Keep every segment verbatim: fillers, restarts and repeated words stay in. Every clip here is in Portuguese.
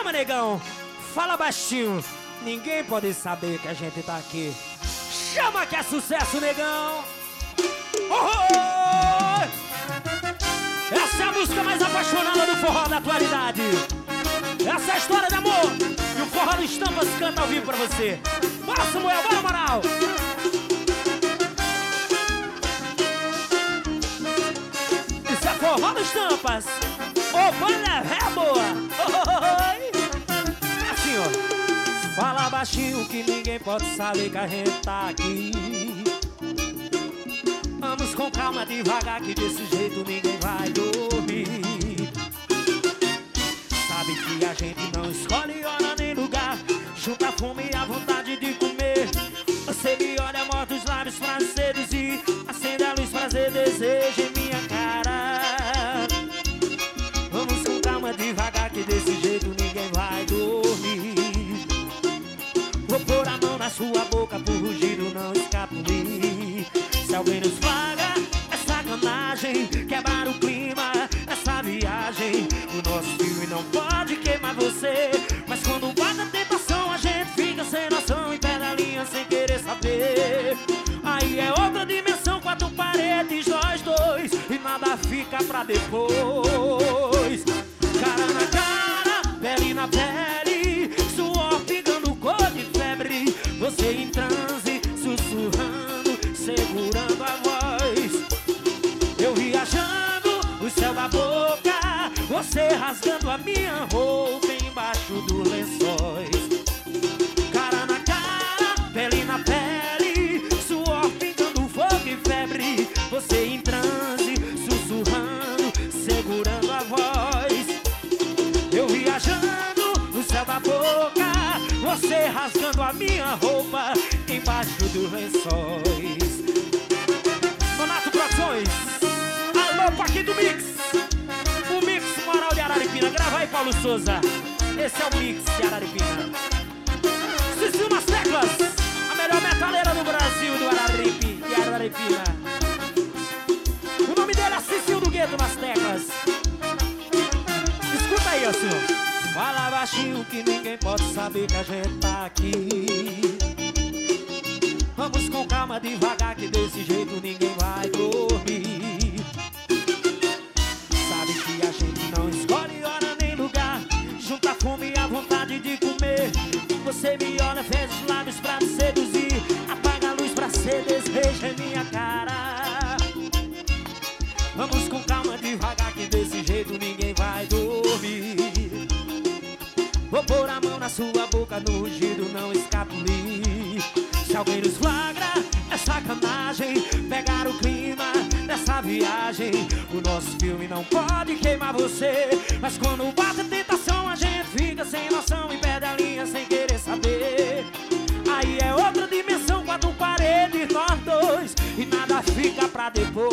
Chama, negão, fala baixinho, ninguém pode saber que a gente tá aqui. Chama que é sucesso, negão. Oh, oh! Essa é a música mais apaixonada do forró da atualidade. Essa é a história de amor e o Forró do Estampas canta ao vivo pra você. Bora, Samuel, bora, moral. Isso é Forró do Estampas. Ô, banda é boa. Oh, oh, oh. Assim, ó. Fala baixinho que ninguém pode saber que a gente tá aqui. Vamos com calma, devagar, que desse jeito ninguém vai dormir. Sabe que a gente não escolhe hora nem lugar. Junta a fome e a vontade de comer. Você me olha, morde os lábios pra seduzir. Acende a luz, prazer, desejo em minha cara. Vamos com calma, devagar, que desse jeito ninguém vai dormir. Vou pôr a mão na sua boca, por rugido não escapulir. Se alguém nos flagra, é sacanagem. Quebrar o clima, essa viagem. O nosso filme não pode queimar você. Mas quando bate a tentação, a gente fica sem noção e pé da linha sem querer saber. Aí é outra dimensão, quatro paredes, nós dois, e nada fica pra depois. Cara na cara, pele na pele, suor pingando cor de febre. Você em transe, sussurrando, segurando a voz. Eu viajando, o céu da boca, você rasgando a minha roupa embaixo dos lençóis. Cara na cara, pele na pele, suor pingando fogo e febre. Você em transe, sussurrando, segurando a voz. Eu viajando, o céu da boca, você rasgando a minha roupa embaixo dos lençóis. Nonato Produções, alô Paquito Mix, o Mix Moral de Araripina. Grava aí, Paulo Souza, esse é o Mix de Araripina. Cecil nas teclas, a melhor metaleira do Brasil, do Araripe e Araripina. O nome dele é Cecil do Gueto nas teclas. Escuta aí, ó, senhor. Fala baixinho que ninguém pode saber que a gente tá aqui. Vamos com calma, devagar, que desse jeito ninguém vai dormir. Sabe que a gente não escolhe hora nem lugar. Junta a fome e a vontade de comer. Você me olha, fez os lábios pra me seduzir. Apaga a luz pra ser desejo em minha cara. Vamos com calma, devagar, que desse jeito ninguém vai dormir. Vou pôr a mão na sua boca, no rugido não escapulir. Se alguém nos flagra, é sacanagem. Pegar o clima dessa viagem. O nosso filme não pode queimar você. Mas quando bate a tentação, a gente fica sem noção e perde a linha sem querer saber. Aí é outra dimensão, quatro paredes, nós dois, e nada fica pra depois.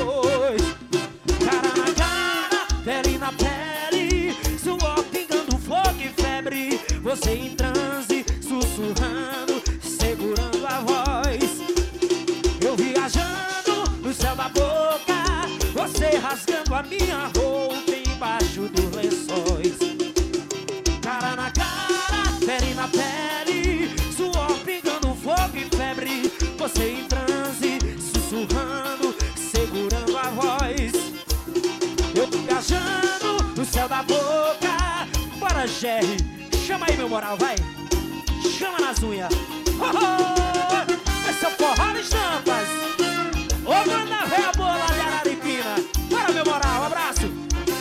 Cara na cara, pele na pele, suor pingando fogo e febre. Você em transe, sussurrando, segurando a voz. Eu viajando no céu da boca, você rasgando a minha roupa embaixo dos lençóis. Cara na cara, pele na pele, suor pingando fogo e febre. Você em transe, sussurrando, segurando a voz. Eu viajando no céu da boca. Bora, Jerry, chama aí, meu moral, vai. Chama nas unhas. Oh, oh, esse é o Forró do Estampas. Ô, banda véia boa lá de Araripina. Bora, meu moral, um abraço.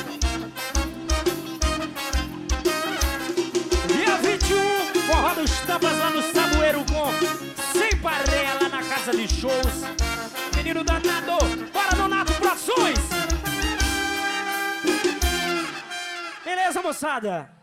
Dia vinte e um, Forró do Estampas lá no Saboeiro com Sem Pareia, lá na casa de shows. Menino danado, bora, Nonato Produções. Beleza, moçada?